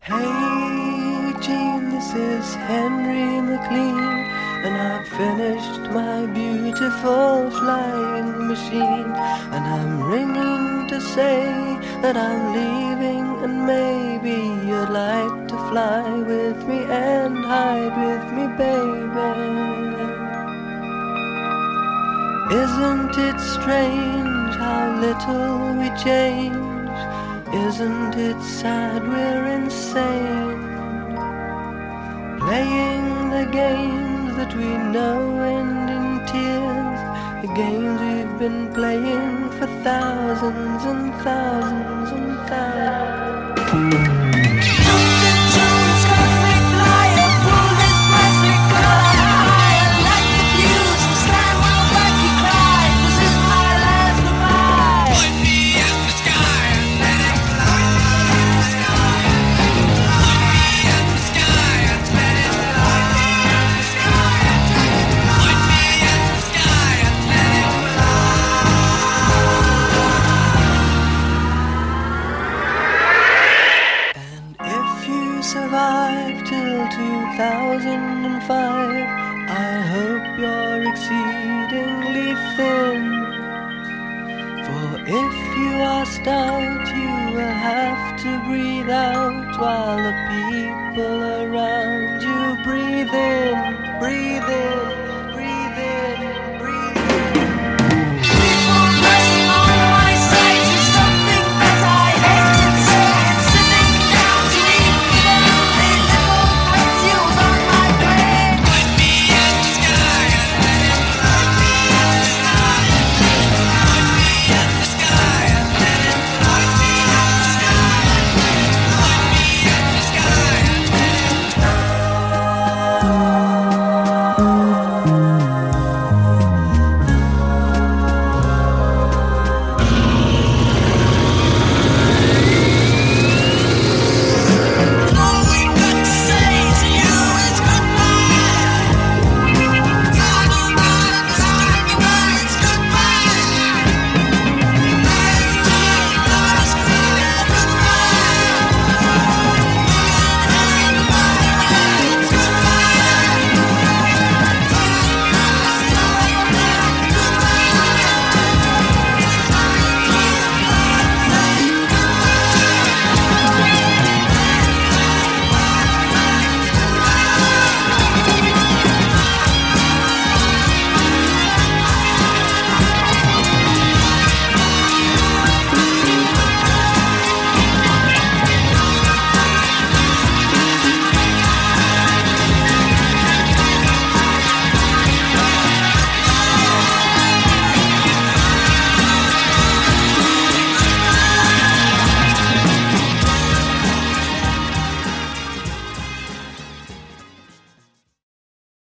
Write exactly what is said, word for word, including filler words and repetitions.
Hey Gene, this is Henry McLean, and I've finished my beautiful flying machine, and I'm ringing to say that I'm leaving, and maybe you'd like to fly with me and hide with me, baby. Isn't it strange how little we change? Isn't it sad we're insane? Playing the games that we know end in tears, the games we've been playing for thousands and thousands and thousands. Survive till two thousand five. I hope you're exceedingly thin, for if you are stout, you will have to breathe out while the people around you breathe in.